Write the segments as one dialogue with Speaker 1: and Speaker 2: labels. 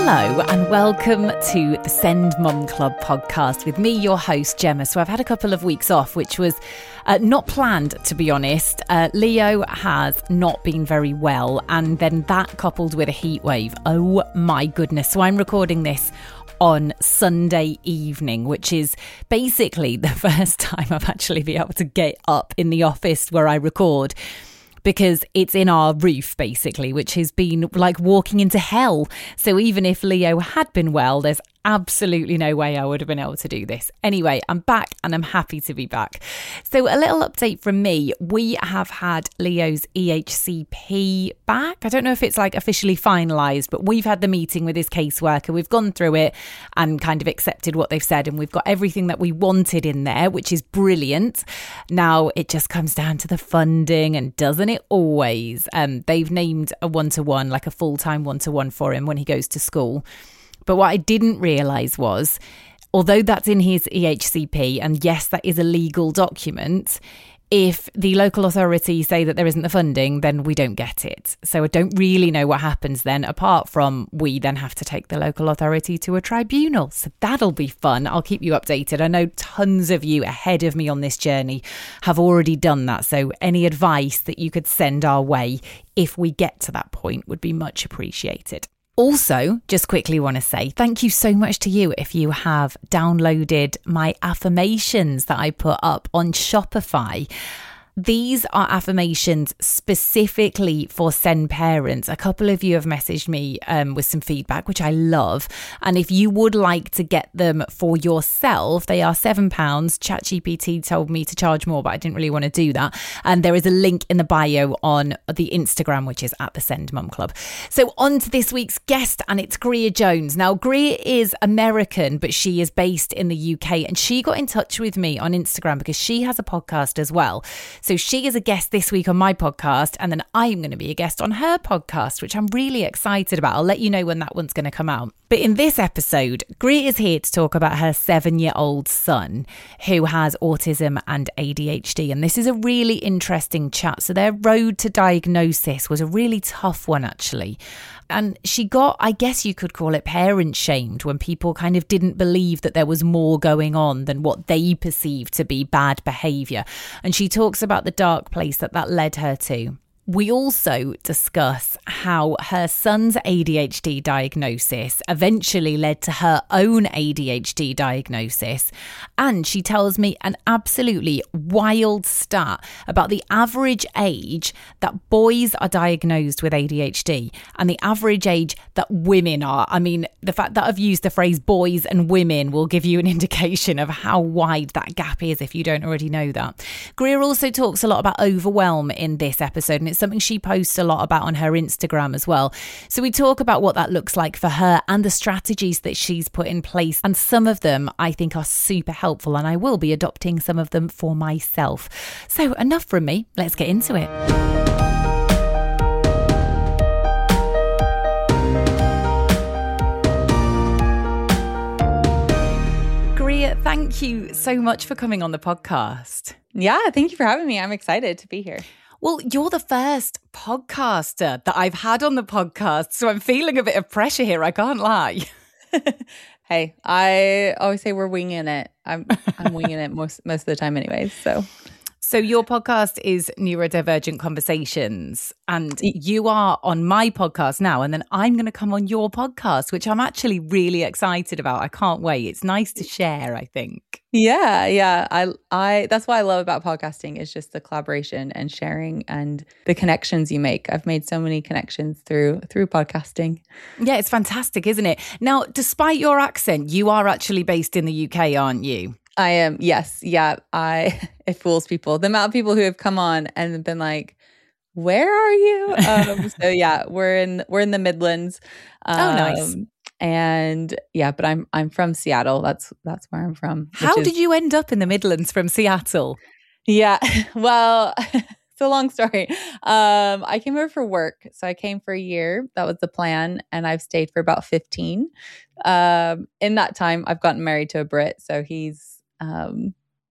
Speaker 1: Hello and welcome to the Send Mum Club podcast with me, your host, Gemma. So I've had a couple of weeks off, which was not planned, to be honest. Leo has not been very well, and then that coupled with a heat wave. Oh my goodness. So I'm recording this on Sunday evening, which is basically the first time I've actually been able to get up in the office where I record, because it's in our roof, basically, which has been like walking into hell. So even if Leo had been well, there's absolutely no way I would have been able to do this. Anyway, I'm back and I'm happy to be back. So a little update from me. We have had Leo's EHCP back. I don't know if it's like officially finalised, but we've had the meeting with his caseworker. We've gone through it and kind of accepted what they've said, and we've got everything that we wanted in there, which is brilliant. Now it just comes down to the funding, and doesn't it always? They've named a one-to-one, like a full-time one-to-one for him when he goes to school. But what I didn't realise was, although that's in his EHCP, and yes, that is a legal document, if the local authority say that there isn't the funding, then we don't get it. So I don't really know what happens then, apart from we then have to take the local authority to a tribunal. So that'll be fun. I'll keep you updated. I know tons of you ahead of me on this journey have already done that. So any advice that you could send our way if we get to that point would be much appreciated. Also, just quickly want to say thank you so much to you if you have downloaded my affirmations that I put up on Shopify. These are affirmations specifically for Send parents. A couple of you have messaged me with some feedback, which I love. And if you would like to get them for yourself, they are £7. ChatGPT told me to charge more, but I didn't really want to do that. And there is a link in the bio on the Instagram, which is at the Send Mum Club. So on to this week's guest, and it's Greer Jones. Now, Greer is American, but she is based in the UK. And she got in touch with me on Instagram because she has a podcast as well. So she is a guest this week on my podcast, and then I'm going to be a guest on her podcast, which I'm really excited about. I'll let you know when that one's going to come out. But in this episode, Greer is here to talk about her 7-year-old son who has autism and ADHD. And this is a really interesting chat. So their road to diagnosis was a really tough one, actually. And she got, I guess you could call it parent shamed, when people kind of didn't believe that there was more going on than what they perceived to be bad behaviour. And she talks about the dark place that led her to. We also discuss how her son's ADHD diagnosis eventually led to her own ADHD diagnosis. And she tells me an absolutely wild stat about the average age that boys are diagnosed with ADHD and the average age that women are. I mean, the fact that I've used the phrase boys and women will give you an indication of how wide that gap is if you don't already know that. Greer also talks a lot about overwhelm in this episode, and it's something she posts a lot about on her Instagram as well. So we talk about what that looks like for her and the strategies that she's put in place. And some of them I think are super helpful, and I will be adopting some of them for myself. So enough from me. Let's get into it. Greer, thank you so much for coming on the podcast.
Speaker 2: Yeah, thank you for having me. I'm excited to be here.
Speaker 1: Well, you're the first podcaster that I've had on the podcast, so I'm feeling a bit of pressure here, I can't lie.
Speaker 2: Hey, I always say we're winging it. I'm winging it most of the time anyways,
Speaker 1: So your podcast is Neurodivergent Conversations, and you are on my podcast now, and then I'm going to come on your podcast, which I'm actually really excited about. I can't wait. It's nice to share, I think.
Speaker 2: Yeah. I that's what I love about podcasting, is just the collaboration and sharing and the connections you make. I've made so many connections through podcasting.
Speaker 1: Yeah, it's fantastic, isn't it? Now, despite your accent, you are actually based in the UK, aren't you?
Speaker 2: I am, yes. Yeah, it fools people. The amount of people who have come on and been like, where are you? So yeah, we're in the Midlands.
Speaker 1: Oh, nice.
Speaker 2: And yeah, but I'm from Seattle. That's where I'm from.
Speaker 1: How did you end up in the Midlands from Seattle?
Speaker 2: Yeah, well, it's a long story. I came over for work. So I came for a year. That was the plan. And I've stayed for about 15. In that time, I've gotten married to a Brit. So he's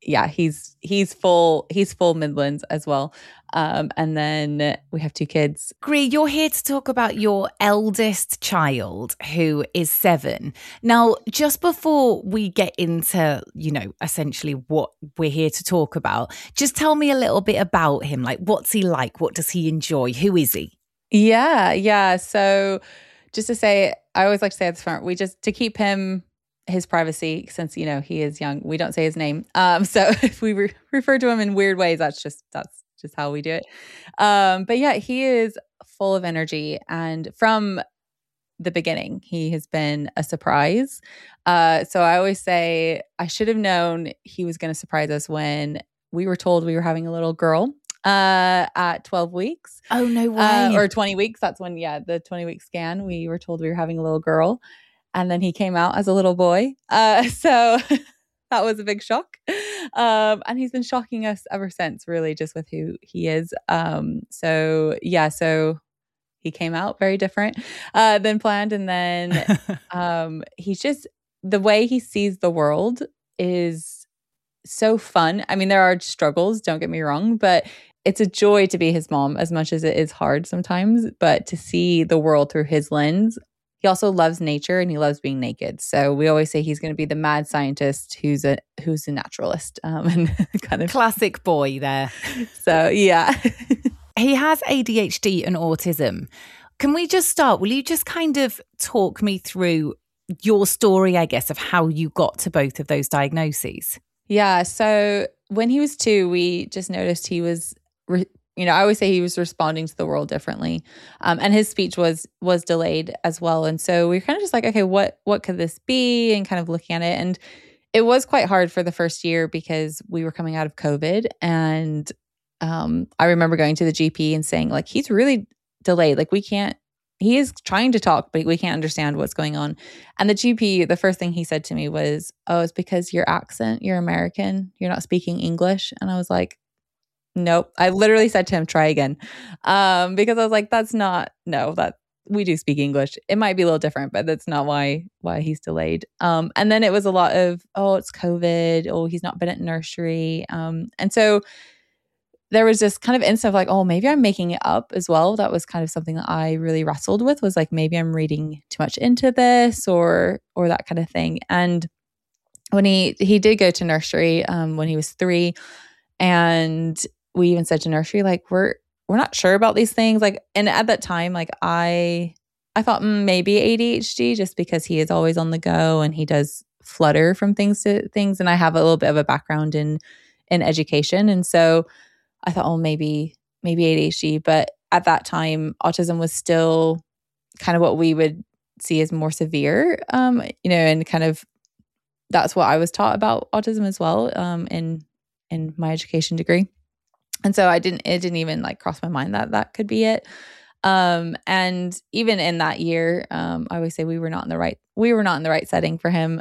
Speaker 2: yeah, he's full Midlands as well. And then we have 2 kids.
Speaker 1: Gree, you're here to talk about your eldest child, who is 7. Now, just before we get into, essentially what we're here to talk about, just tell me a little bit about him. Like, what's he like? What does he enjoy? Who is he?
Speaker 2: Yeah. So just to say, I always like to say at the front, to keep his privacy, since, he is young, we don't say his name. So if we refer to him in weird ways, that's just how we do it. But yeah, he is full of energy. And from the beginning, he has been a surprise. So I always say I should have known he was going to surprise us when we were told we were having a little girl at 12 weeks.
Speaker 1: Oh, no way.
Speaker 2: Or 20 weeks. That's when, the 20-week scan, we were told we were having a little girl. And then he came out as a little boy. So that was a big shock. And he's been shocking us ever since, really, just with who he is. So he came out very different than planned. And then he's just, the way he sees the world is so fun. I mean, there are struggles, don't get me wrong, but it's a joy to be his mom, as much as it is hard sometimes. But to see the world through his lens. He also loves nature and he loves being naked. So we always say he's going to be the mad scientist who's a naturalist. And kind of
Speaker 1: classic boy there.
Speaker 2: So yeah.
Speaker 1: He has ADHD and autism. Can we just start? Will you just kind of talk me through your story, I guess, of how you got to both of those diagnoses?
Speaker 2: Yeah. So when he was 2, we just noticed he was I always say he was responding to the world differently. And his speech was delayed as well. And so we were kind of just like, okay, what could this be? And kind of looking at it. And it was quite hard for the first year because we were coming out of COVID. And I remember going to the GP and saying, like, he's really delayed. Like, he is trying to talk, but we can't understand what's going on. And the GP, the first thing he said to me was, oh, it's because your accent, you're American, you're not speaking English. And I was like, nope. I literally said to him, try again. Because I was like, that we do speak English. It might be a little different, but that's not why he's delayed. And then it was a lot of, oh, it's COVID. Oh, he's not been at nursery. And so there was this kind of instant of like, oh, maybe I'm making it up as well. That was kind of something that I really wrestled with, was like, maybe I'm reading too much into this or that kind of thing. And when he did go to nursery when he was 3, and we even said to nursery, like, we're not sure about these things. Like, and at that time, like I thought maybe ADHD, just because he is always on the go and he does flutter from things to things. And I have a little bit of a background in education. And so I thought, oh, maybe ADHD. But at that time, autism was still kind of what we would see as more severe, and kind of that's what I was taught about autism as well in my education degree. And so it didn't even like cross my mind that could be it. And even in that year, I always say we were not in the right setting for him.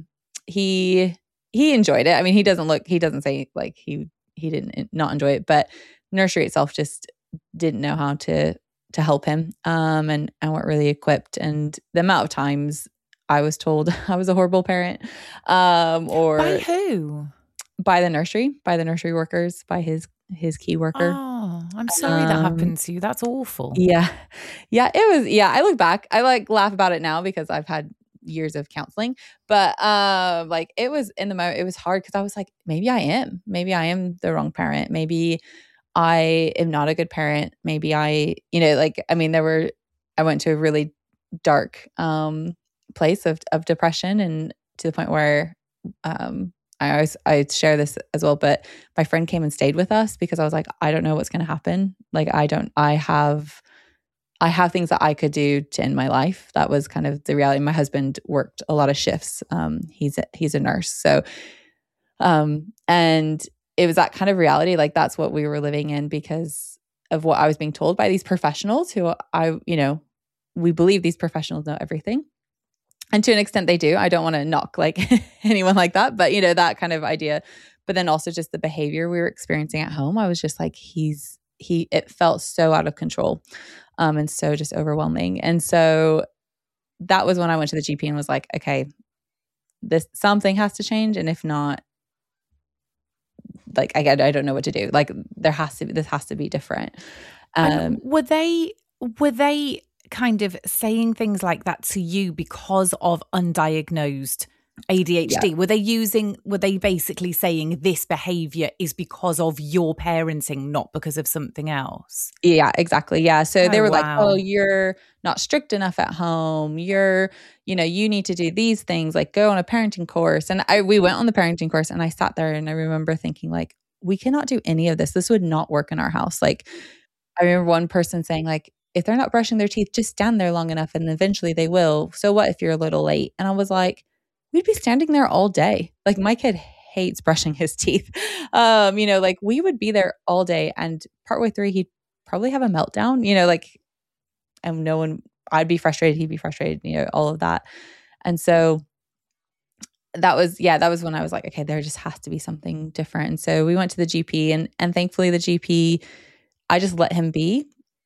Speaker 2: He enjoyed it. I mean, he doesn't say like he didn't not enjoy it, but nursery itself just didn't know how to help him. And weren't really equipped. And the amount of times I was told I was a horrible parent, or
Speaker 1: by who?
Speaker 2: By the nursery workers, by his key worker.
Speaker 1: Oh, I'm sorry that happened to you. That's awful.
Speaker 2: Yeah. It was. Yeah, I look back, I like laugh about it now because I've had years of counseling, but like it was in the moment, it was hard because I was like, maybe I am the wrong parent. Maybe I am not a good parent. Maybe I went to a really dark place of depression, and to the point where I share this as well, but my friend came and stayed with us because I was like, I don't know what's going to happen. Like, I have things that I could do to end my life. That was kind of the reality. My husband worked a lot of shifts. He's a nurse. So, and it was that kind of reality. Like, that's what we were living in because of what I was being told by these professionals who we believe these professionals know everything. And to an extent they do. I don't want to knock like anyone like that, but that kind of idea. But then also just the behavior we were experiencing at home. I was just like, it felt so out of control, and so just overwhelming. And so that was when I went to the GP and was like, okay, something has to change. And if not, like, I don't know what to do. Like this has to be different.
Speaker 1: And were they kind of saying things like that to you because of undiagnosed ADHD?
Speaker 2: Yeah.
Speaker 1: Were they basically saying this behavior is because of your parenting, not because of something else?
Speaker 2: Yeah, exactly. Yeah. So they were like,
Speaker 1: Wow.
Speaker 2: oh, you're not strict enough at home. You need to do these things, like go on a parenting course. And we went on the parenting course, and I sat there and I remember thinking, like, we cannot do any of this. This would not work in our house. Like, I remember one person saying, like, if they're not brushing their teeth, just stand there long enough and eventually they will. So what if you're a little late? And I was like, we'd be standing there all day. Like, my kid hates brushing his teeth. Like, we would be there all day, and partway through, he'd probably have a meltdown, like, and I'd be frustrated, he'd be frustrated, all of that. And so that was when I was like, okay, there just has to be something different. And so we went to the GP, and thankfully the GP, I just let him be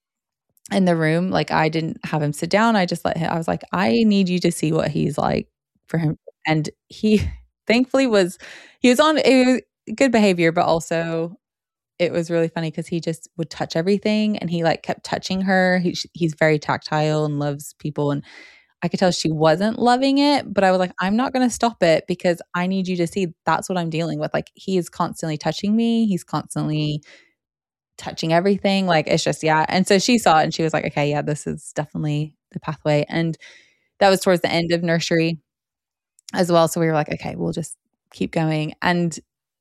Speaker 2: in the room. Like, I didn't have him sit down. I just let him, I was like, I need you to see what he's like for him. And he thankfully he was on good behavior, but also it was really funny because he just would touch everything, and he like kept touching her. He's very tactile and loves people. And I could tell she wasn't loving it, but I was like, I'm not going to stop it because I need you to see that's what I'm dealing with. Like, he is constantly touching me. He's constantly touching everything. Like, it's just, yeah. And so she saw it and she was like, okay, yeah, this is definitely the pathway. And that was towards the end of nursery as well. So we were like, okay, we'll just keep going. And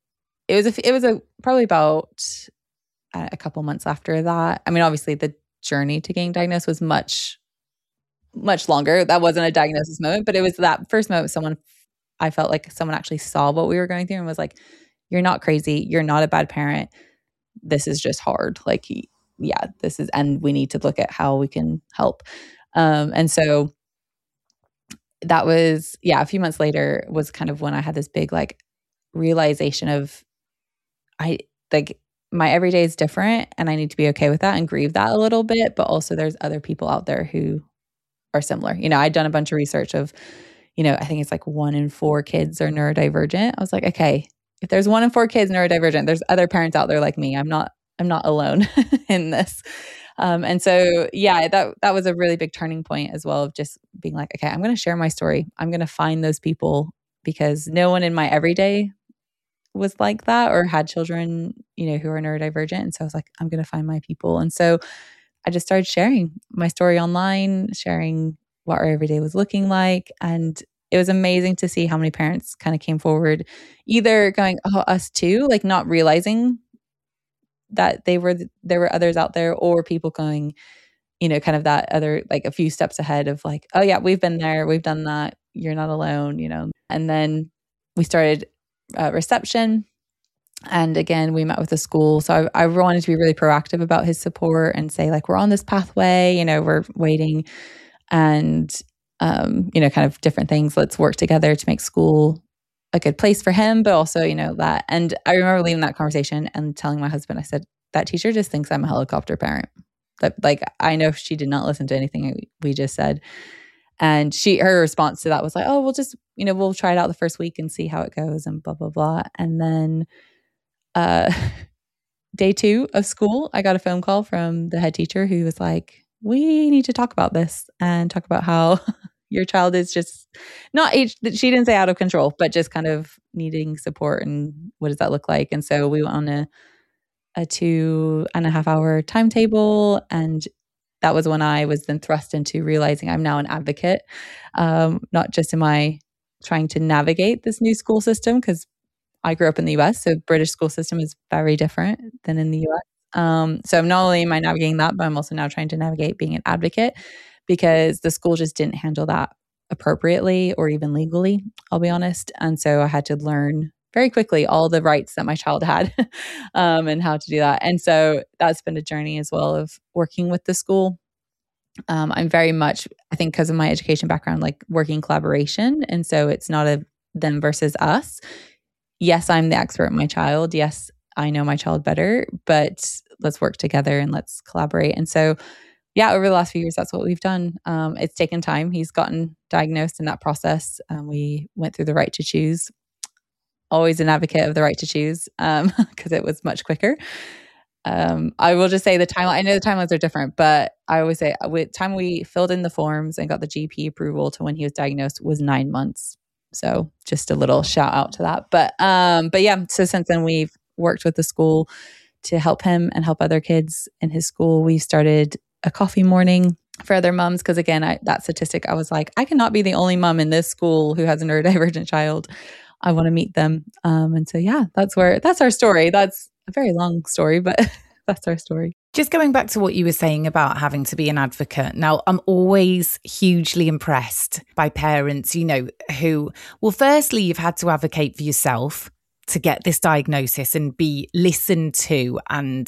Speaker 2: it was probably about a couple months after that. I mean, obviously the journey to getting diagnosed was much, much longer. That wasn't a diagnosis moment, but it was that first moment I felt like someone actually saw what we were going through and was like, you're not crazy. You're not a bad parent. This is just hard. Like, and we need to look at how we can help. And so that was, a few months later was kind of when I had this big like realization of my everyday is different, and I need to be okay with that and grieve that a little bit. But also there's other people out there who are similar. I'd done a bunch of research of, I think it's like 1 in 4 kids are neurodivergent. I was like, okay, if there's 1 in 4 kids neurodivergent, there's other parents out there like me. I'm not alone in this. And so, that was a really big turning point as well, of just being like, okay, I'm going to share my story. I'm going to find those people, because no one in my everyday was like that or had children, who are neurodivergent. And so I was like, I'm going to find my people. And so I just started sharing my story online, sharing what our everyday was looking like. And it was amazing to see how many parents kind of came forward, either going, oh, us too, like not realizing that there were others out there, or people going, kind of that other, like a few steps ahead of like, oh yeah, we've been there, we've done that. You're not alone, And then we started reception. And again, we met with the school. So I wanted to be really proactive about his support and say, like, we're on this pathway, we're waiting, and, kind of different things. Let's work together to make school a good place for him, but also, that. And I remember leaving that conversation and telling my husband, I said, that teacher just thinks I'm a helicopter parent. That, like, I know she did not listen to anything we just said. And her response to that was like, oh, we'll just, we'll try it out the first week and see how it goes and blah, blah, blah. And then day 2 of school, I got a phone call from the head teacher who was like, we need to talk about this and talk about how your child is just not she didn't say out of control, but just kind of needing support, and what does that look like? And so we went on a 2.5-hour timetable, and that was when I was then thrust into realizing I'm now an advocate. Not just am I trying to navigate this new school system, because I grew up in the US, so British school system is very different than in the US. So not only am I navigating that, but I'm also now trying to navigate being an advocate, because the school just didn't handle that appropriately or even legally, I'll be honest. And so I had to learn very quickly all the rights that my child had and how to do that. And so that's been a journey as well of working with the school. I'm very much, I think because of my education background, like working collaboration. And so it's not a them versus us. Yes, I'm the expert in my child. Yes, I know my child better, but let's work together and let's collaborate. And so, over the last few years, that's what we've done. It's taken time. He's gotten diagnosed in that process. We went through the Right to Choose always an advocate of the right to choose because it was much quicker. I will just say the timeline, I know the timelines are different, but I always say with time we filled in the forms and got the GP approval to when he was diagnosed was 9 months. So just a little shout out to that. But yeah, so since then we've worked with the school to help him and help other kids in his school. We started a coffee morning for other moms. Cause again, that statistic, I was like, I cannot be the only mom in this school who has a neurodivergent child. I want to meet them. And so, yeah, that's our story. That's a very long story, but that's our story.
Speaker 1: Just going back to what you were saying about having to be an advocate. Now, I'm always hugely impressed by parents, who, well, firstly, you've had to advocate for yourself to get this diagnosis and be listened to and,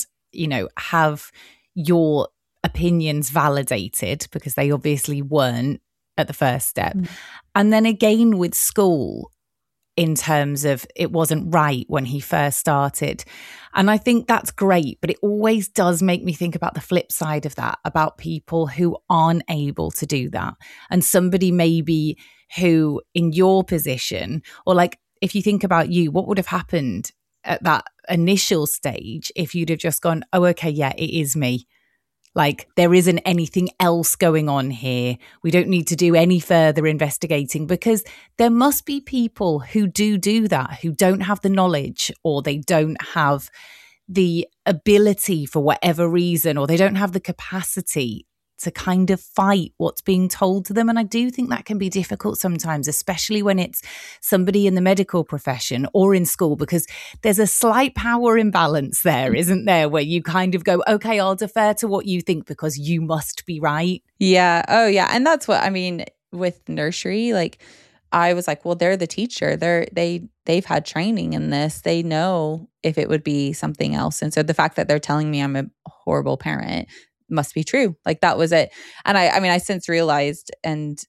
Speaker 1: have your opinions validated because they obviously weren't at the first step. And then again with school, in terms of it wasn't right when he first started. And I think that's great, but it always does make me think about the flip side of that, about people who aren't able to do that. And somebody maybe who in your position, or like if you think about you, what would have happened at that initial stage if you'd have just gone, oh, okay, yeah, it is me. Like there isn't anything else going on here. We don't need to do any further investigating, because there must be people who do that, who don't have the knowledge, or they don't have the ability for whatever reason, or they don't have the capacity to kind of fight what's being told to them. And I do think that can be difficult sometimes, especially when it's somebody in the medical profession or in school, because there's a slight power imbalance there, isn't there? Where you kind of go, okay, I'll defer to what you think because you must be right.
Speaker 2: Yeah. Oh yeah. And that's what I mean with nursery. Like I was like, well, they're the teacher. They've had training in this. They know if it would be something else. And so the fact that they're telling me I'm a horrible parent must be true. Like that was it. And I since realized, and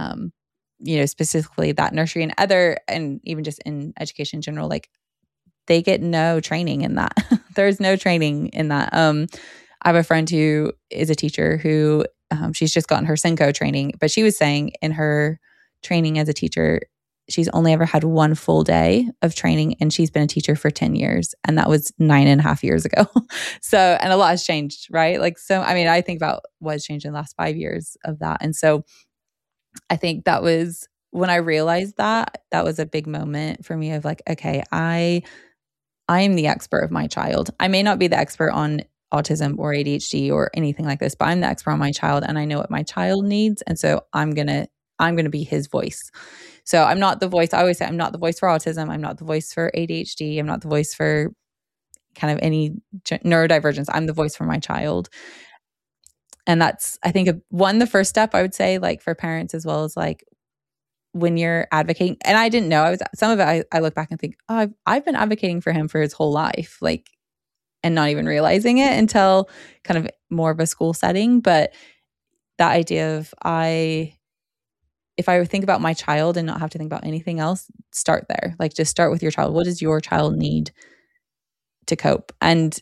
Speaker 2: specifically that nursery and even just in education in general, like they get no training in that. There's no training in that. I have a friend who is a teacher who she's just gotten her Synco training, but she was saying in her training as a teacher, she's only ever had one full day of training, and she's been a teacher for 10 years. And that was 9.5 years ago. So, and a lot has changed, right? Like, so, I think about what has changed in the last 5 years of that. And so I think that was when I realized that was a big moment for me of like, okay, I am the expert of my child. I may not be the expert on autism or ADHD or anything like this, but I'm the expert on my child and I know what my child needs. And so I'm going to be his voice. So I'm not the voice. I always say I'm not the voice for autism. I'm not the voice for ADHD. I'm not the voice for kind of any neurodivergence. I'm the voice for my child. And that's, I think, the first step I would say, like for parents as well, as like when you're advocating. And I didn't know, some of it I look back and think, oh, I've been advocating for him for his whole life, like, and not even realizing it until kind of more of a school setting. But that idea of if I think about my child and not have to think about anything else, start there. Like just start with your child. What does your child need to cope? And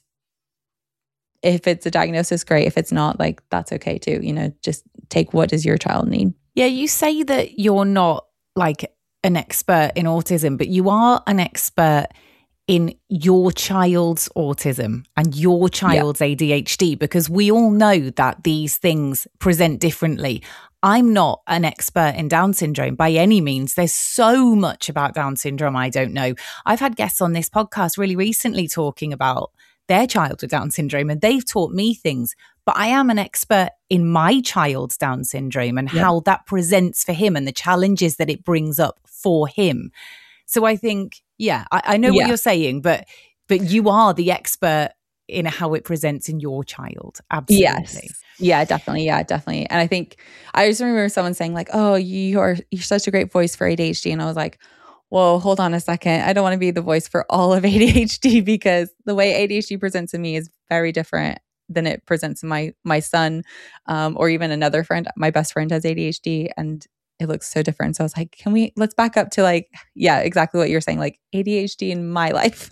Speaker 2: if it's a diagnosis, great. If it's not, like that's okay too. Just take what does your child need.
Speaker 1: Yeah, you say that you're not like an expert in autism, but you are an expert in your child's autism and your child's ADHD, because we all know that these things present differently. I'm not an expert in Down syndrome by any means. There's so much about Down syndrome I don't know. I've had guests on this podcast really recently talking about their child with Down syndrome, and they've taught me things. But I am an expert in my child's Down syndrome and how that presents for him and the challenges that it brings up for him. So I think, I know what you're saying, but you are the expert in how it presents in your child. Absolutely.
Speaker 2: Yes. Yeah, definitely. Yeah, definitely. And I think I just remember someone saying like, oh, you're such a great voice for ADHD. And I was like, whoa, hold on a second. I don't want to be the voice for all of ADHD, because the way ADHD presents in me is very different than it presents in my son, or even another friend. My best friend has ADHD and it looks so different. So I was like, let's back up to like, exactly what you're saying, like ADHD in my life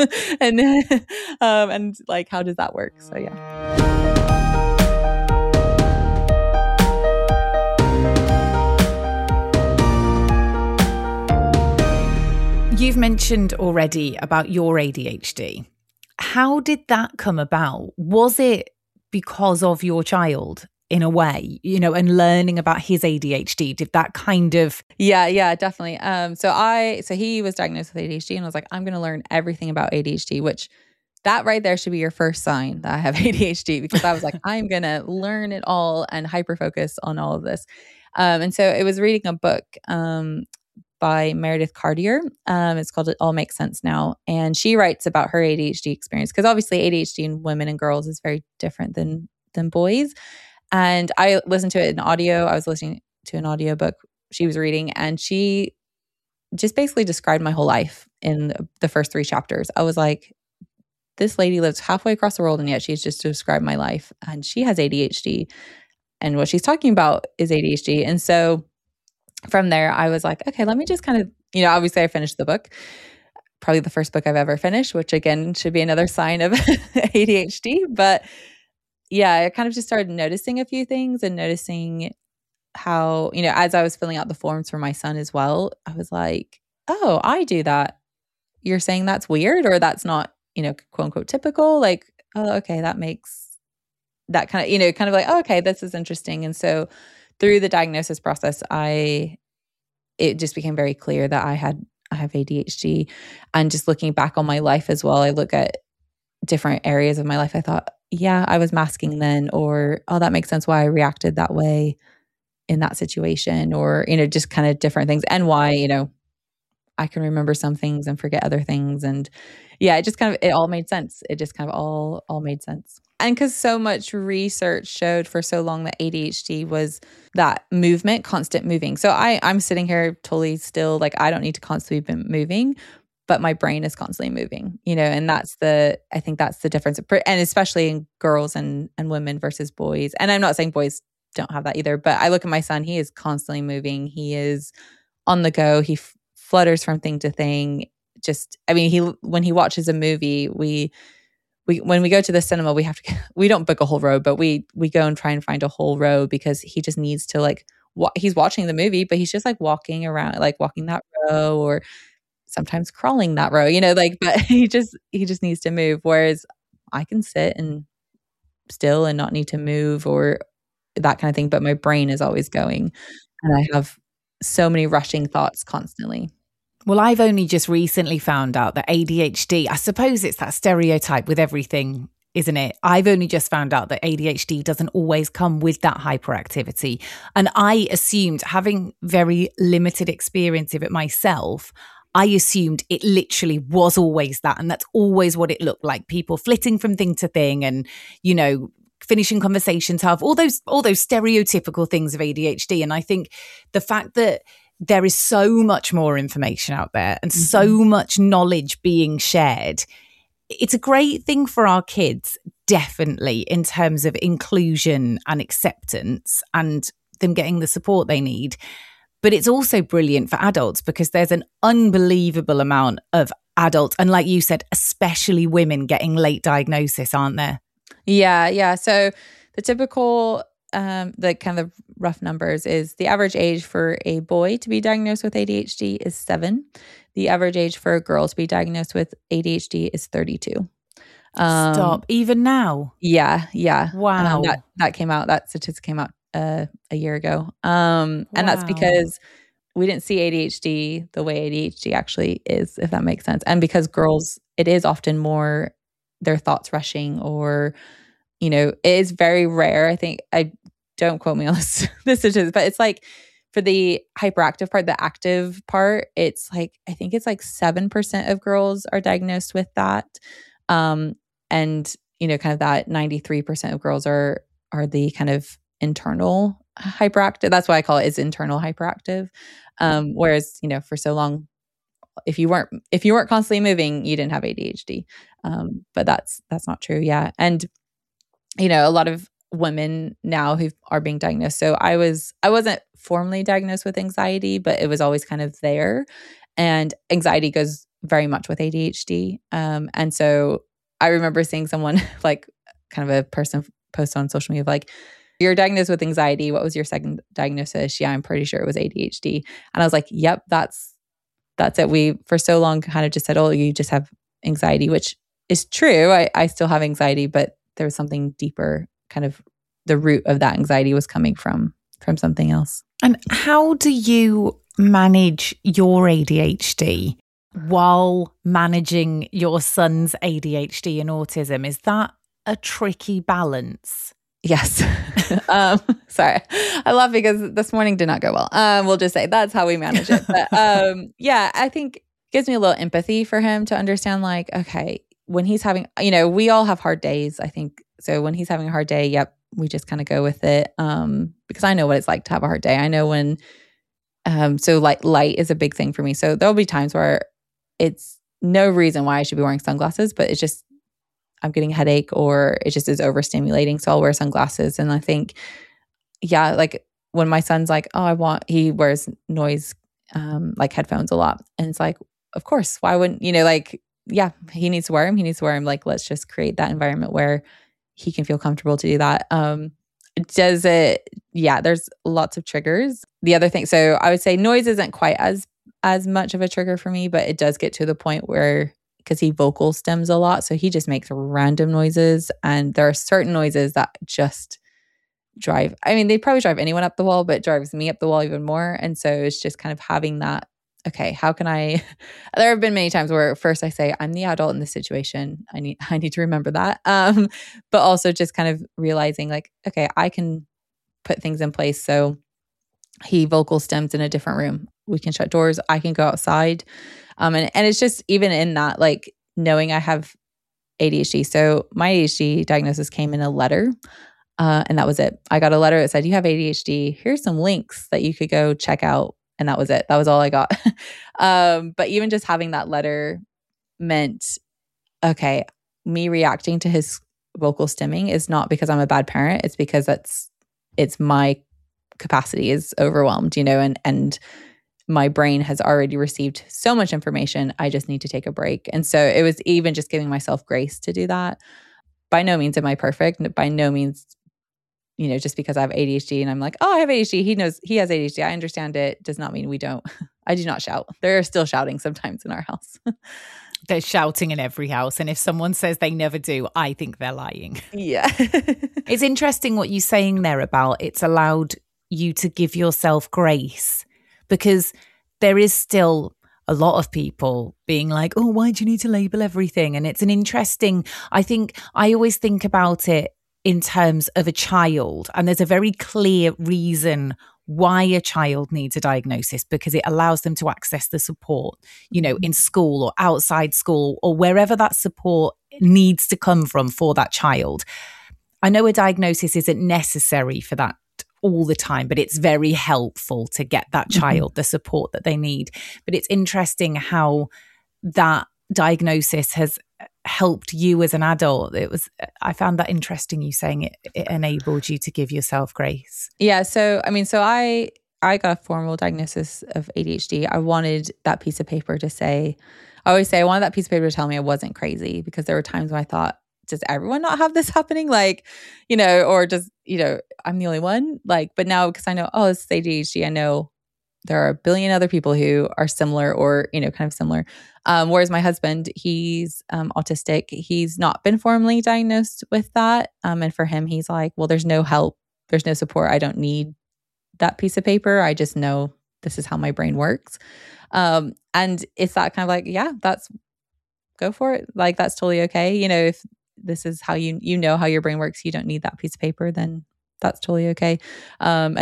Speaker 2: and like, how does that work? So
Speaker 1: You've mentioned already about your ADHD. How did that come about? Was it because of your child in a way, and learning about his ADHD? Did that kind of...
Speaker 2: Yeah, definitely. So he was diagnosed with ADHD, and I was like, I'm going to learn everything about ADHD, which that right there should be your first sign that I have ADHD, because I was like, I'm going to learn it all and hyper focus on all of this. And so it was reading a book by Meredith Cartier. It's called It All Makes Sense Now. And she writes about her ADHD experience, because obviously ADHD in women and girls is very different than boys. And I listened to it in audio. I was listening to an audiobook she was reading, and she just basically described my whole life in the first 3 chapters. I was like, this lady lives halfway across the world, and yet she's just described my life, and she has ADHD. And what she's talking about is ADHD. And so from there, I was like, okay, let me just kind of, obviously I finished the book, probably the first book I've ever finished, which again should be another sign of ADHD. But yeah, I kind of just started noticing a few things, and noticing how, as I was filling out the forms for my son as well, I was like, oh, I do that. You're saying that's weird, or that's not, quote unquote typical? Like, oh, okay, that makes that kind of like, oh, okay, this is interesting. And so through the diagnosis process, it just became very clear that I have ADHD. And just looking back on my life as well, I look at different areas of my life. I thought, yeah, I was masking then, or, oh, that makes sense why I reacted that way in that situation, or, just kind of different things, and why, I can remember some things and forget other things. And yeah, it all made sense. It just kind of all made sense. And because so much research showed for so long that ADHD was that movement, constant moving. So I'm sitting here totally still, like I don't need to constantly be moving, but my brain is constantly moving, and I think that's the difference. And especially in girls and women versus boys. And I'm not saying boys don't have that either, but I look at my son, he is constantly moving. He is on the go. He flutters from thing to thing. When he watches a movie, when we go to the cinema, we don't book a whole row, but we go and try and find a whole row, because he just needs to he's watching the movie, but he's just like walking around, like walking that row, or sometimes crawling that row, but he just needs to move. Whereas I can sit and still and not need to move or that kind of thing, but my brain is always going, and I have so many rushing thoughts constantly.
Speaker 1: Well, I've only just recently found out that ADHD, I suppose it's that stereotype with everything, isn't it? I've only just found out that ADHD doesn't always come with that hyperactivity. And I assumed, having very limited experience of it myself, I assumed it literally was always that. And that's always what it looked like. People flitting from thing to thing and, finishing conversations, have all those stereotypical things of ADHD. And I think the fact that there is so much more information out there and so much knowledge being shared, it's a great thing for our kids, definitely, in terms of inclusion and acceptance and them getting the support they need. But it's also brilliant for adults, because there's an unbelievable amount of adults, and like you said, especially women, getting late diagnosis, aren't there?
Speaker 2: Yeah. So the typical, the kind of rough numbers is the average age for a boy to be diagnosed with ADHD is 7. The average age for a girl to be diagnosed with ADHD is 32.
Speaker 1: Stop. Even now?
Speaker 2: Yeah.
Speaker 1: Wow.
Speaker 2: That statistic came out a year ago. And that's because we didn't see ADHD the way ADHD actually is, if that makes sense. And because girls, it is often more their thoughts rushing, or, it is very rare. I think, don't quote me on this statistic, but it's like for the hyperactive part, the active part, it's like, I think it's like 7% of girls are diagnosed with that. And, kind of that 93% of girls are the kind of internal hyperactive. That's why I call it is internal hyperactive. Whereas, for so long, if you weren't constantly moving, you didn't have ADHD. But that's not true. Yeah. And, a lot of women now who are being diagnosed. So I wasn't formally diagnosed with anxiety, but it was always kind of there. And anxiety goes very much with ADHD. And so I remember seeing someone, like kind of a person post on social media, like, you're diagnosed with anxiety. What was your second diagnosis? Yeah, I'm pretty sure it was ADHD. And I was like, yep, that's that's it. We, for so long, kind of just said, oh, you just have anxiety, which is true. I still have anxiety, but there was something deeper, kind of the root of that anxiety was coming from something else.
Speaker 1: And how do you manage your ADHD while managing your son's ADHD and autism? Is that a tricky balance?
Speaker 2: Yes. Sorry. I laugh because this morning did not go well. We'll just say that's how we manage it. But yeah, I think it gives me a little empathy for him to understand, like, okay, when he's having, we all have hard days, I think. So when he's having a hard day, yep, we just kind of go with it. Because I know what it's like to have a hard day. I know when, so like light is a big thing for me. So there'll be times where it's no reason why I should be wearing sunglasses, but it's just, I'm getting a headache or it just is overstimulating. So I'll wear sunglasses. And I think, yeah, like when my son's like, he wears noise, like headphones a lot. And it's like, of course, why wouldn't, like, yeah, he needs to wear them. He needs to wear them. Like, let's just create that environment where he can feel comfortable to do that. Does it? Yeah, there's lots of triggers. The other thing, so I would say noise isn't quite as much of a trigger for me, but it does get to the point where, because he vocal stems a lot, so he just makes random noises, and there are certain noises that just drive, they probably drive anyone up the wall, but it drives me up the wall even more. And so it's just kind of having that, okay, how can I, there have been many times where first I say, I'm the adult in this situation. I need to remember that. But also just kind of realizing, like, okay, I can put things in place. So he vocal stems in a different room. We can shut doors. I can go outside. And it's just even in that, like, knowing I have ADHD. So my ADHD diagnosis came in a letter. And that was it. I got a letter that said, you have ADHD. Here's some links that you could go check out. And that was it. That was all I got. But even just having that letter meant, okay, me reacting to his vocal stimming is not because I'm a bad parent. It's because it's my capacity is overwhelmed, and my brain has already received so much information. I just need to take a break. And so it was even just giving myself grace to do that. By no means am I perfect. By no means, just because I have ADHD and I'm like, oh, I have ADHD. He knows he has ADHD. I understand it. Does not mean we don't. I do not shout. There are still shouting sometimes in our house.
Speaker 1: There's shouting in every house. And if someone says they never do, I think they're lying.
Speaker 2: Yeah.
Speaker 1: It's interesting what you're saying there about it's allowed you to give yourself grace, because there is still a lot of people being like, oh, why do you need to label everything? And it's an interesting, I think I always think about it in terms of a child, and there's a very clear reason why a child needs a diagnosis, because it allows them to access the support, in school or outside school or wherever that support needs to come from for that child. I know a diagnosis isn't necessary for that all the time, but it's very helpful to get that child the support that they need. But it's interesting how that diagnosis has helped you as an adult. I found that interesting, you saying it enabled you to give yourself grace.
Speaker 2: Yeah. So, I got a formal diagnosis of ADHD. I wanted that piece of paper to say, I always say I wanted that piece of paper to tell me I wasn't crazy, because there were times when I thought, does everyone not have this happening? Like, or does, I'm the only one? Like, but now, because I know, oh, this is ADHD, I know there are a billion other people who are similar or, kind of similar. Whereas my husband, he's autistic. He's not been formally diagnosed with that. And for him, he's like, well, there's no help. There's no support. I don't need that piece of paper. I just know this is how my brain works. And it's that kind of like, yeah, go for it. Like, that's totally okay. If this is how you know how your brain works, you don't need that piece of paper, then that's totally okay. And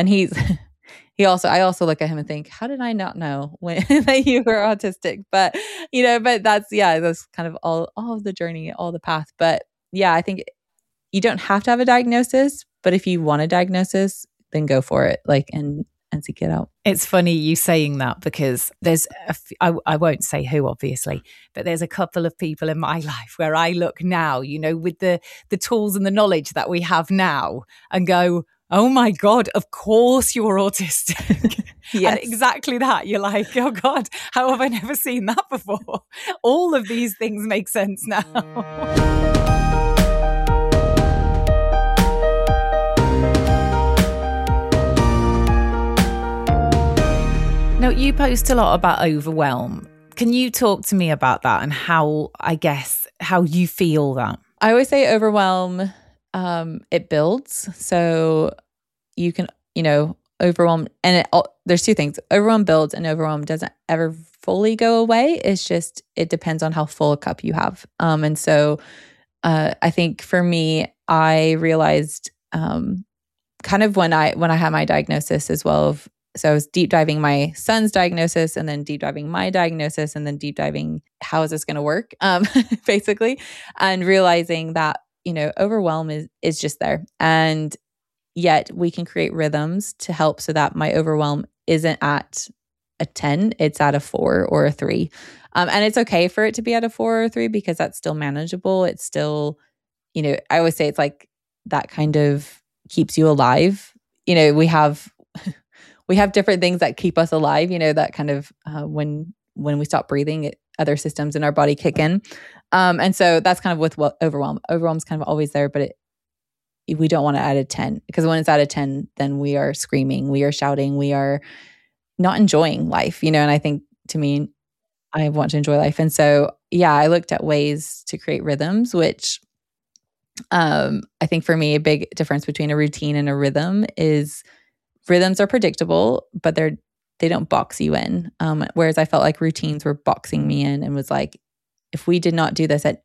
Speaker 2: I also look at him and think, how did I not know that you were autistic? But, but that's kind of all of the journey, all the path. But yeah, I think you don't have to have a diagnosis, but if you want a diagnosis, then go for it. Like, and seek it out.
Speaker 1: It's funny you saying that, because there's I won't say who, obviously, but there's a couple of people in my life where I look now, with the tools and the knowledge that we have now, and go, oh my God, of course you're autistic.
Speaker 2: Yes.
Speaker 1: And exactly that. You're like, oh God, how have I never seen that before? All of these things make sense now. Now, You post a lot about overwhelm. Can you talk to me about that and how you feel that?
Speaker 2: I always say overwhelm, it builds. So you can, overwhelm, and there's two things. Overwhelm builds and overwhelm doesn't ever fully go away. It's just, it depends on how full a cup you have. And so I think for me, I realized kind of when I had my diagnosis as well. So I was deep diving my son's diagnosis and then deep diving my diagnosis and then deep diving how is this going to work, basically, and realizing that, overwhelm is just there. And yet we can create rhythms to help so that my overwhelm isn't at a 10, it's at a 4 or a 3. And it's okay for it to be at a 4 or a 3 because that's still manageable. It's still, I always say it's like that kind of keeps you alive. We have different things that keep us alive, that kind of when we stop breathing, other systems in our body kick in. And so that's kind of with what overwhelm. Overwhelm's kind of always there, but we don't want to add a 10 because when it's at a 10, then we are screaming, we are shouting, we are not enjoying life, and I think to me, I want to enjoy life. And so, I looked at ways to create rhythms, which I think for me, a big difference between a routine and a rhythm is rhythms are predictable, but they don't box you in. Whereas I felt like routines were boxing me in and was like, if we did not do this at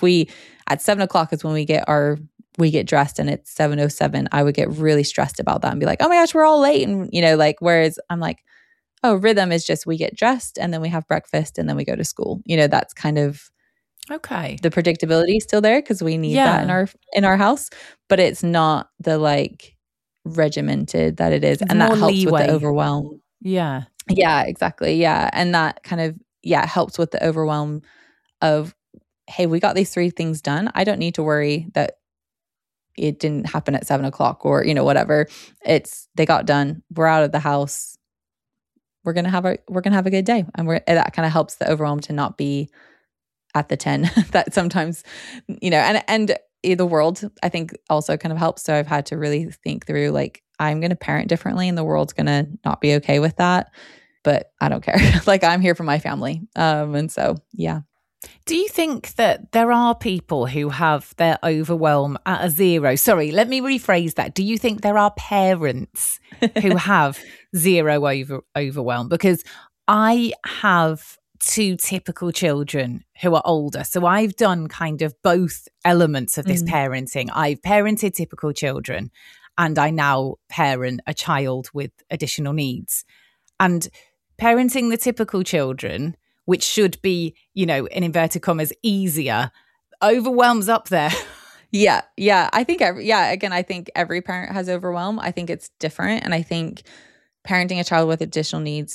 Speaker 2: 7:00 is when we get dressed and it's 7:07, I would get really stressed about that and be like, oh my gosh, we're all late. And, whereas I'm like, oh, rhythm is just we get dressed and then we have breakfast and then we go to school. That's kind of
Speaker 1: okay.
Speaker 2: The predictability is still there because we need that in our house, but it's not the like regimented that it is.
Speaker 1: It's
Speaker 2: and that helps
Speaker 1: leeway.
Speaker 2: With the overwhelm.
Speaker 1: Yeah.
Speaker 2: Yeah, exactly. Yeah. And that kind of, helps with the overwhelm of, hey, we got these 3 things done. I don't need to worry that it didn't happen at 7:00 or, whatever. They got done. We're out of the house. We're going to have a good day. And that kind of helps the overwhelm to not be at the 10 that sometimes, and the world, I think also kind of helps. So I've had to really think through like, I'm going to parent differently and the world's going to not be okay with that, but I don't care. Like I'm here for my family. And so, yeah.
Speaker 1: Do you think that there are people who have their overwhelm at a 0? Sorry, let me rephrase that. Do you think there are parents who have 0 overwhelm? Because I have 2 typical children who are older. So I've done kind of both elements of this parenting. I've parented typical children and I now parent a child with additional needs. And parenting the typical children, which should be, in inverted commas, easier, overwhelms up there.
Speaker 2: Yeah. I think I think every parent has overwhelm. I think it's different. And I think parenting a child with additional needs,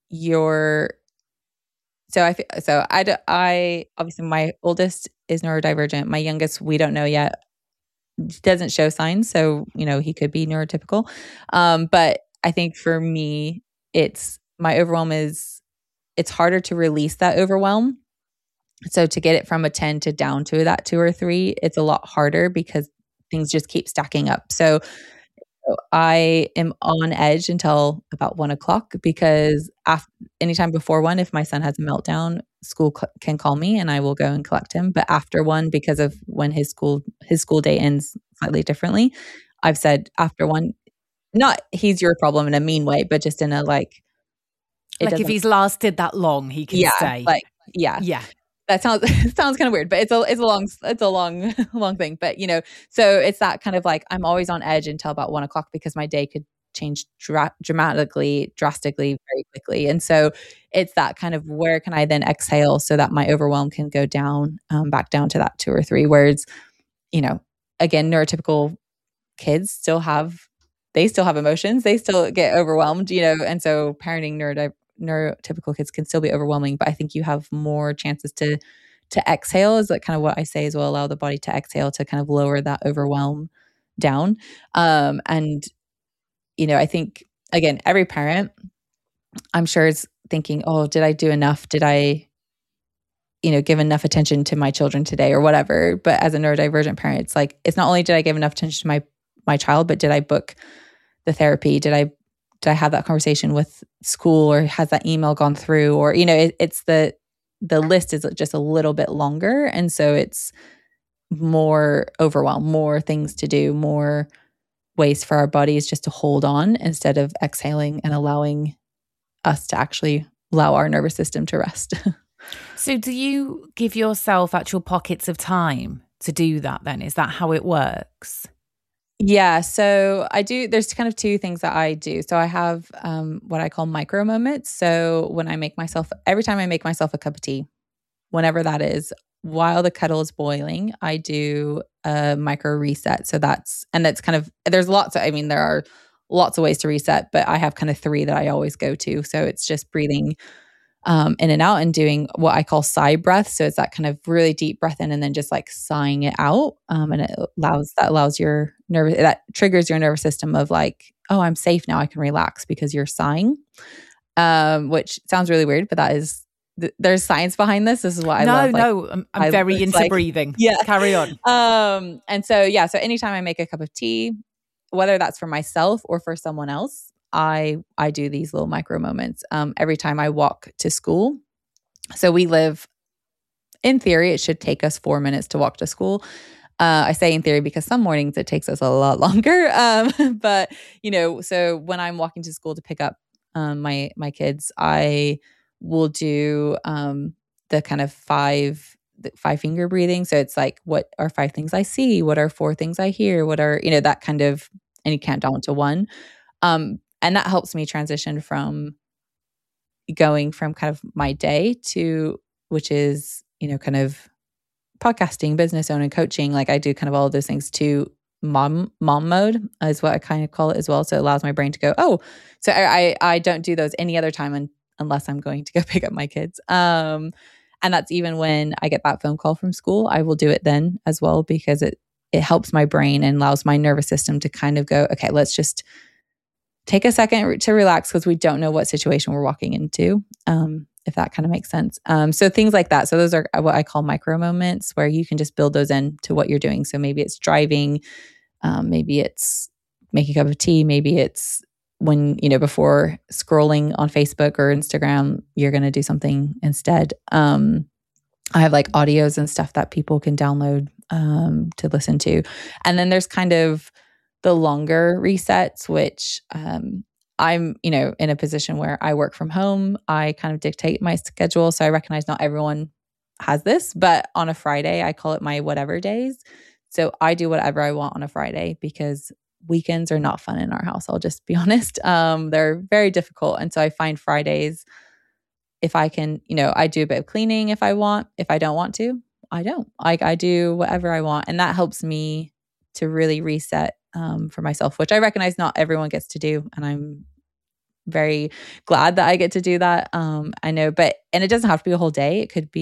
Speaker 2: I obviously my oldest is neurodivergent. My youngest, we don't know yet, doesn't show signs. So, he could be neurotypical. But I think for me, my overwhelm it's harder to release that overwhelm. So to get it from a 10 to down to that 2 or 3, it's a lot harder because things just keep stacking up. So I am on edge until about 1:00 because anytime before 1, if my son has a meltdown, school can call me and I will go and collect him. But after 1, because of when his school day ends slightly differently, I've said after 1, not he's your problem in a mean way, but just in a like
Speaker 1: if he's lasted that long, he can stay.
Speaker 2: Yeah. That sounds kind of weird, but it's a long thing. But so it's that kind of like I'm always on edge until about 1:00 because my day could change drastically, very quickly. And so it's that kind of where can I then exhale so that my overwhelm can go down, back down to that 2 or 3. Whereas, again, neurotypical kids still have emotions. They still get overwhelmed, and so parenting neurotypical kids can still be overwhelming, but I think you have more chances to exhale is like kind of what I say as well, allow the body to exhale to kind of lower that overwhelm down. And, I think, again, every parent, I'm sure is thinking, oh, did I do enough? Did I, give enough attention to my children today or whatever? But as a neurodivergent parent, it's like, it's not only did I give enough attention to my child, but did I book the therapy? Did I did I have that conversation with school, or has that email gone through, or, it's the list is just a little bit longer. And so it's more overwhelmed, more things to do, more ways for our bodies just to hold on instead of exhaling and allowing us to actually allow our nervous system to rest.
Speaker 1: So do you give yourself actual pockets of time to do that then? Is that how it works?
Speaker 2: Yeah. So I do, there's kind of two things that I do. So I have what I call micro moments. So when every time I make myself a cup of tea, whenever that is, while the kettle is boiling, I do a micro reset. So that's kind of, there are lots of ways to reset, but I have kind of three that I always go to. So it's just breathing in and out and doing what I call sigh breath. So it's that kind of really deep breath in and then just like sighing it out. And that triggers your nervous system of like, oh, I'm safe now. I can relax because you're sighing, which sounds really weird, but that is, there's science behind this. This is what I love.
Speaker 1: No, I'm very into breathing.
Speaker 2: Yeah.
Speaker 1: Carry on.
Speaker 2: And so, yeah. So anytime I make a cup of tea, whether that's for myself or for someone else, I do these little micro moments every time I walk to school. So we live, in theory, it should take us 4 minutes to walk to school. I say in theory because some mornings it takes us a lot longer. But, so when I'm walking to school to pick up my kids, I will do the kind of five finger breathing. So it's like, what are 5 things I see? What are 4 things I hear? What are, that kind of, and you count down to 1. And that helps me transition from going from kind of my day to, which is, kind of podcasting, business owner, coaching. Like I do kind of all of those things, to mom mode is what I kind of call it as well. So it allows my brain to go, oh, so I don't do those any other time unless I'm going to go pick up my kids. And that's even when I get that phone call from school, I will do it then as well, because it helps my brain and allows my nervous system to kind of go, okay, let's just take a second to relax, because we don't know what situation we're walking into, if that kind of makes sense. So things like that. So those are what I call micro moments, where you can just build those into what you're doing. So maybe it's driving, maybe it's making a cup of tea, maybe it's when, before scrolling on Facebook or Instagram, you're going to do something instead. I have like audios and stuff that people can download to listen to. And then there's kind of the longer resets, which I'm, in a position where I work from home. I kind of dictate my schedule. So I recognize not everyone has this, but on a Friday, I call it my whatever days. So I do whatever I want on a Friday, because weekends are not fun in our house. I'll just be honest. They're very difficult. And so I find Fridays, if I can, I do a bit of cleaning if I want. If I don't want to, I don't. I do whatever I want. And that helps me to really reset for myself, which I recognize not everyone gets to do. And I'm very glad that I get to do that. I know, and it doesn't have to be a whole day.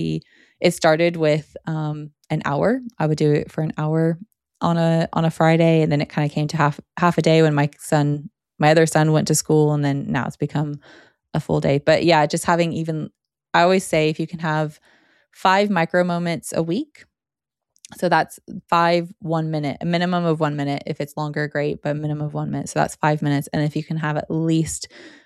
Speaker 2: It started with an hour. I would do it for an hour on a Friday. And then it kind of came to half a day when my other son went to school. And then now it's become a full day. But yeah, just having I always say, if you can have 5 micro moments a week, so that's 5 1 minute, a minimum of 1 minute. If it's longer, great, but a minimum of 1 minute. So that's 5 minutes. And if you can have at least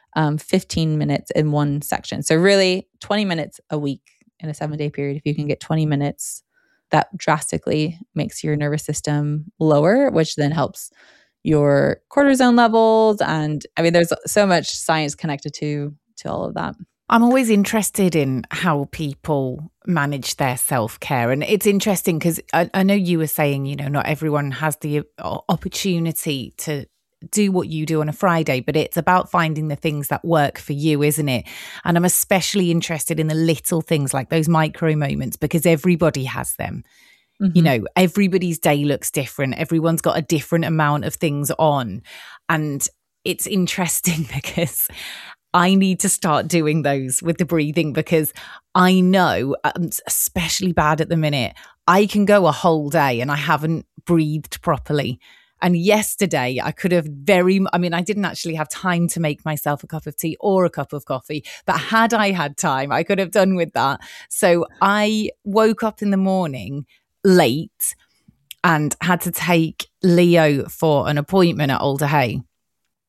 Speaker 2: 15 minutes in one section. So really 20 minutes a week in a 7-day period. If you can get 20 minutes, that drastically makes your nervous system lower, which then helps your cortisone levels. And I mean, there's so much science connected to all of that.
Speaker 1: I'm always interested in how people manage their self-care. And it's interesting because I know you were saying, not everyone has the opportunity to do what you do on a Friday, but it's about finding the things that work for you, isn't it? And I'm especially interested in the little things like those micro moments, because everybody has them. Mm-hmm. Everybody's day looks different. Everyone's got a different amount of things on. And it's interesting because I need to start doing those with the breathing, because I know I'm especially bad at the minute. I can go a whole day and I haven't breathed properly. And yesterday I could have I didn't actually have time to make myself a cup of tea or a cup of coffee, but had I had time, I could have done with that. So I woke up in the morning late and had to take Leo for an appointment at Alder Hey.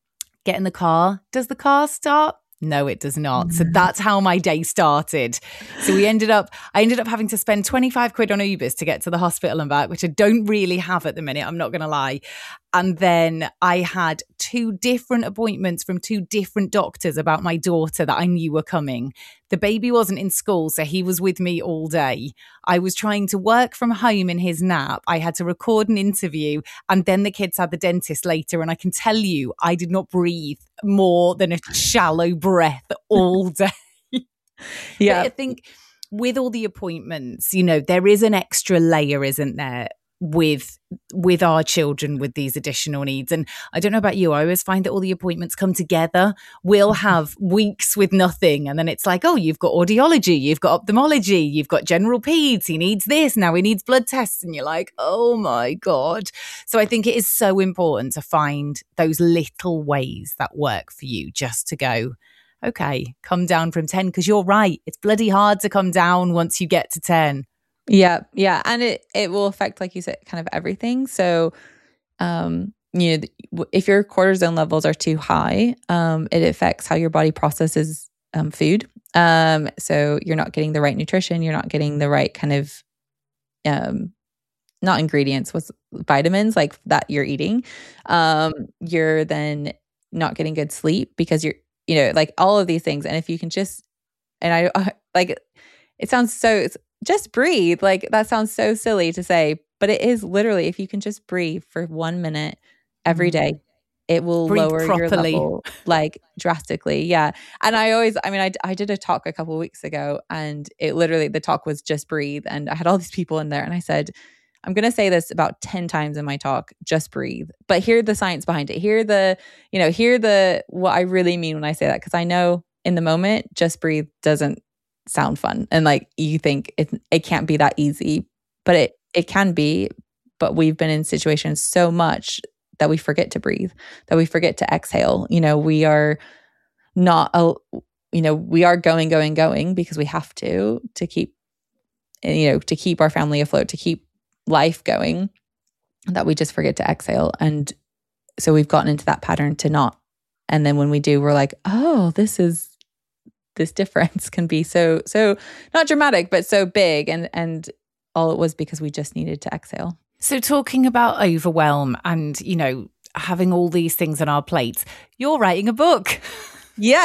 Speaker 1: get in the car. Does the car start? No, it does not. So that's how my day started. So I ended up having to spend 25 quid on Ubers to get to the hospital and back, which I don't really have at the minute. I'm not going to lie. And then I had 2 different appointments from 2 different doctors about my daughter that I knew were coming. The baby wasn't in school, so he was with me all day. I was trying to work from home in his nap. I had to record an interview, and then the kids had the dentist later. And I can tell you, I did not breathe more than a shallow breath all day.
Speaker 2: Yeah.
Speaker 1: But I think with all the appointments, you know, there is an extra layer, isn't there, with our children with these additional needs. And I don't know about you, I always find that all the appointments come together. We'll have weeks with nothing, and then it's like, oh, you've got audiology, you've got ophthalmology, you've got general peds, he needs this, now he needs blood tests, and you're like, oh my God. So I think it is so important to find those little ways that work for you, just to go, okay, come down from 10, because you're right, it's bloody hard to come down once you get to 10.
Speaker 2: Yeah. Yeah. And it will affect, like you said, kind of everything. So, you know, if your cortisone levels are too high, it affects how your body processes food. So you're not getting the right nutrition. You're not getting the right kind of, not ingredients, with vitamins like that you're eating. You're then not getting good sleep because you're, you know, like all of these things. And if you can just, and I like, it sounds so, just breathe. Like that sounds so silly to say, but it is literally, if you can just breathe for 1 minute every day, it will
Speaker 1: breathe
Speaker 2: lower
Speaker 1: properly.
Speaker 2: your level like drastically. Yeah. And I did a talk a couple of weeks ago, and it literally, the talk was just breathe. And I had all these people in there, and I said, I'm going to say this about 10 times in my talk, just breathe, but hear the science behind it. Hear what I really mean when I say that. Cause I know in the moment, just breathe doesn't sound fun. And like, you think it can't be that easy, but it can be. But we've been in situations so much that we forget to breathe, that we forget to exhale. You know, we are not, we are going because we have to keep, to keep our family afloat, to keep life going, that we just forget to exhale. And so we've gotten into that pattern to not. And then when we do, we're like, oh, this difference can be so not dramatic, but so big. And all it was because we just needed to exhale.
Speaker 1: So talking about overwhelm and, you know, having all these things on our plates, you're writing a book.
Speaker 2: Yeah,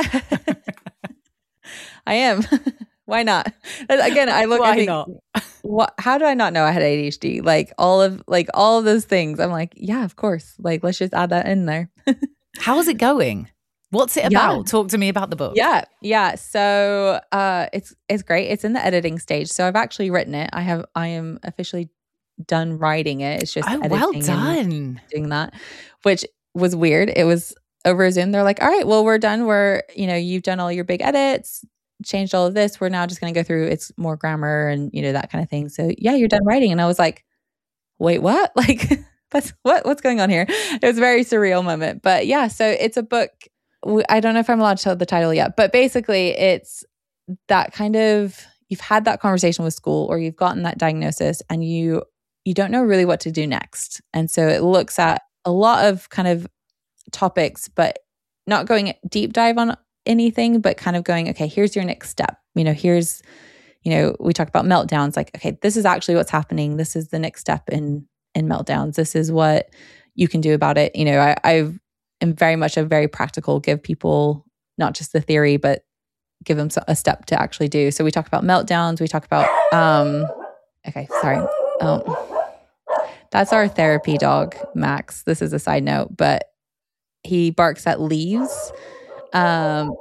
Speaker 2: I am. Why not? Again, I look.
Speaker 1: Why not?
Speaker 2: How do I not know I had ADHD? Like all of those things. I'm like, yeah, of course. Like, let's just add that in there.
Speaker 1: How is it going? What's it about?
Speaker 2: Yeah.
Speaker 1: Talk to me about the book.
Speaker 2: Yeah. So it's great. It's in the editing stage. So I've actually written it. I am officially done writing it. It's just
Speaker 1: well done.
Speaker 2: Doing that, which was weird. It was over Zoom. They're like, all right, well, we're done. You've done all your big edits, changed all of this. We're now just going to go through, it's more grammar and, that kind of thing. So yeah, you're done writing. And I was like, wait, what? Like, that's what's going on here? It was a very surreal moment. But yeah, so it's a book. I don't know if I'm allowed to tell the title yet, but basically it's that kind of, you've had that conversation with school, or you've gotten that diagnosis, and you don't know really what to do next. And so it looks at a lot of kind of topics, but not going deep dive on anything, but kind of going, okay, here's your next step. We talk about meltdowns, like, okay, this is actually what's happening. This is the next step in meltdowns. This is what you can do about it. I am very much a very practical, give people not just the theory, but give them a step to actually do. So we talk about meltdowns. We talk about, okay, sorry. That's our therapy dog, Max. This is a side note, but he barks at leaves, and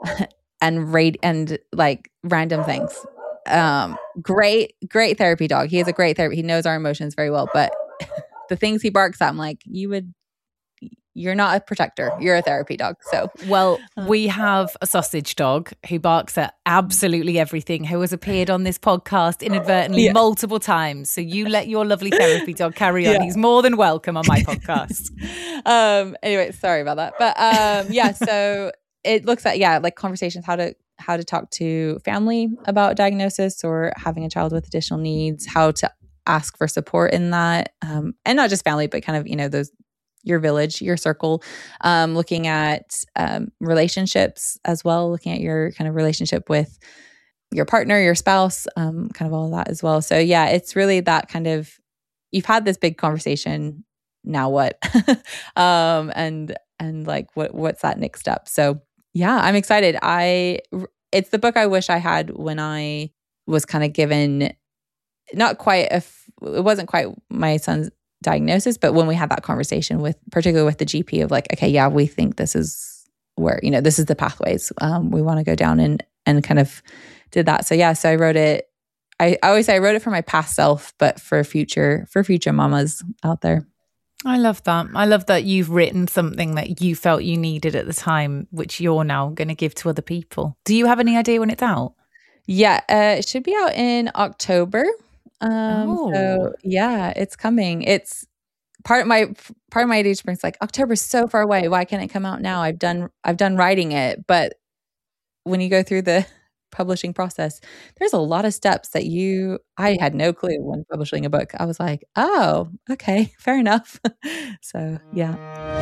Speaker 2: like random things. Great therapy dog. He has a great therapy. He knows our emotions very well, but the things he barks at, I'm like, you're not a protector. You're a therapy dog. So,
Speaker 1: well, we have a sausage dog who barks at absolutely everything, who has appeared on this podcast inadvertently multiple times. So you let your lovely therapy dog carry on. He's more than welcome on my podcast.
Speaker 2: Anyway, sorry about that. But so it looks at like conversations, how to talk to family about diagnosis or having a child with additional needs, how to ask for support in that, and not just family, but kind of those your village, your circle, looking at relationships as well, looking at your kind of relationship with your partner, your spouse, kind of all of that as well. So yeah, it's really that kind of, you've had this big conversation, now what? And like what's that next step? So yeah, I'm excited. It's the book I wish I had when I was kind of given, it wasn't quite my son's diagnosis, but when we had that conversation particularly with the GP of like, okay, yeah, we think this is where, this is the pathways we want to go down, and kind of did that. So yeah, so I wrote it. I always say I wrote it for my past self, but for future mamas out there.
Speaker 1: I love that. I love that you've written something that you felt you needed at the time, which you're now going to give to other people. Do you have any idea when it's out?
Speaker 2: Yeah, it should be out in October. So yeah, it's coming. It's part of my ADHD brain's like, October's so far away. Why can't it come out now? I've done writing it, but when you go through the publishing process, there's a lot of steps that I had no clue when publishing a book. I was like, oh, okay, fair enough. So yeah.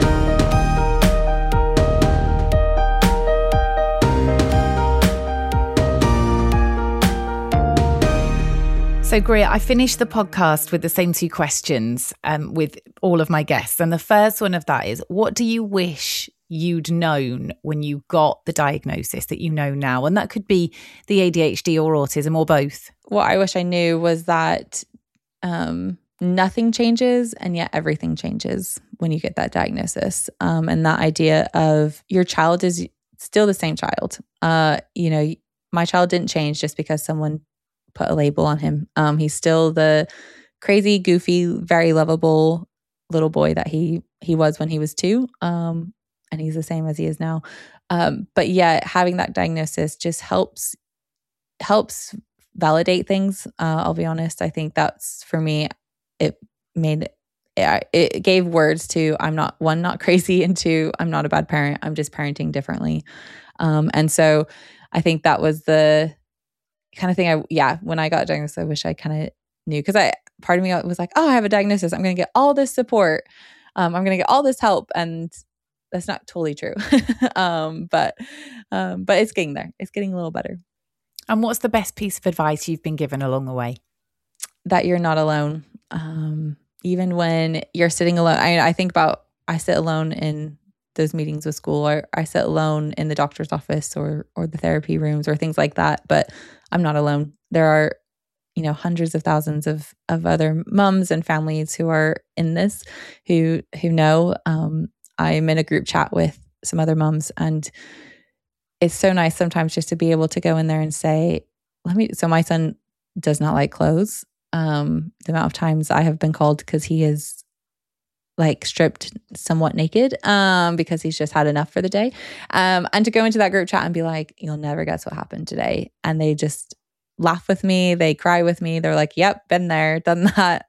Speaker 1: So Greer, I finished the podcast with the same two questions with all of my guests. And the first one of that is, what do you wish you'd known when you got the diagnosis that you know now? And that could be the ADHD or autism or both.
Speaker 2: What I wish I knew was that nothing changes and yet everything changes when you get that diagnosis. And that idea of your child is still the same child. My child didn't change just because someone put a label on him. He's still the crazy, goofy, very lovable little boy that he was when he was 2. And he's the same as he is now. But yeah, having that diagnosis just helps validate things. I'll be honest. I think that's, for me, it gave words to, I'm not crazy, and 2, I'm not a bad parent. I'm just parenting differently. And so I think that was the kind of thing when I got diagnosed, I wish I kind of knew, because part of me was like, oh, I have a diagnosis, I'm going to get all this support. I'm going to get all this help. And that's not totally true. But it's getting there. It's getting a little better.
Speaker 1: And what's the best piece of advice you've been given along the way?
Speaker 2: That you're not alone. Even when you're sitting alone, I think about, I sit alone in those meetings with school, or I sit alone in the doctor's office or the therapy rooms or things like that, but I'm not alone. There are, hundreds of thousands of other mums and families who are in this, who know. I'm in a group chat with some other mums, and it's so nice sometimes just to be able to go in there and say, so my son does not like clothes. The amount of times I have been called because he is like stripped somewhat naked, because he's just had enough for the day. And to go into that group chat and be like, you'll never guess what happened today. And they just laugh with me. They cry with me. They're like, yep, been there, done that.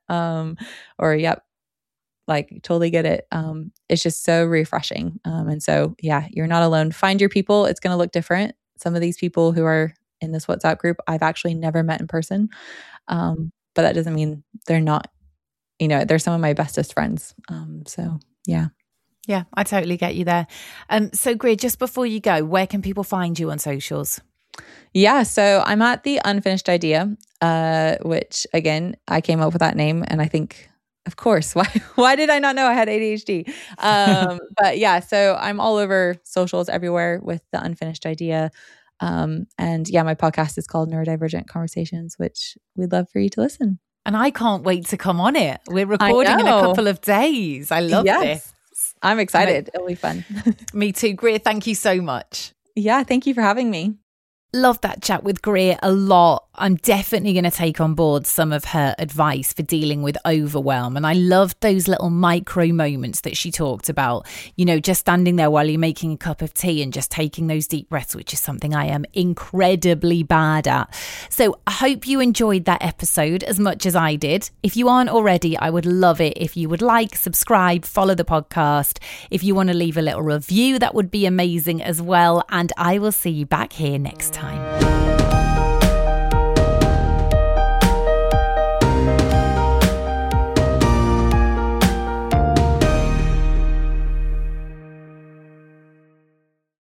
Speaker 2: Or yep, like totally get it. It's just so refreshing. And so, yeah, you're not alone. Find your people. It's going to look different. Some of these people who are in this WhatsApp group, I've actually never met in person. But that doesn't mean they're not, they're some of my bestest friends. So yeah.
Speaker 1: Yeah, I totally get you there. So Greer, just before you go, where can people find you on socials?
Speaker 2: Yeah, so I'm at The Unfinished Idea, which again, I came up with that name, and I think, of course, why did I not know I had ADHD? But yeah, so I'm all over socials everywhere with The Unfinished Idea. And yeah, my podcast is called Neurodivergent Conversations, which we'd love for you to listen.
Speaker 1: And I can't wait to come on it. We're recording in a couple of days. I love this.
Speaker 2: I'm excited. It'll be fun.
Speaker 1: Me too. Greer, thank you so much.
Speaker 2: Yeah, thank you for having me.
Speaker 1: Love that chat with Greer a lot. I'm definitely going to take on board some of her advice for dealing with overwhelm. And I loved those little micro moments that she talked about, just standing there while you're making a cup of tea and just taking those deep breaths, which is something I am incredibly bad at. So I hope you enjoyed that episode as much as I did. If you aren't already, I would love it if you would like, subscribe, follow the podcast. If you want to leave a little review, that would be amazing as well. And I will see you back here next time.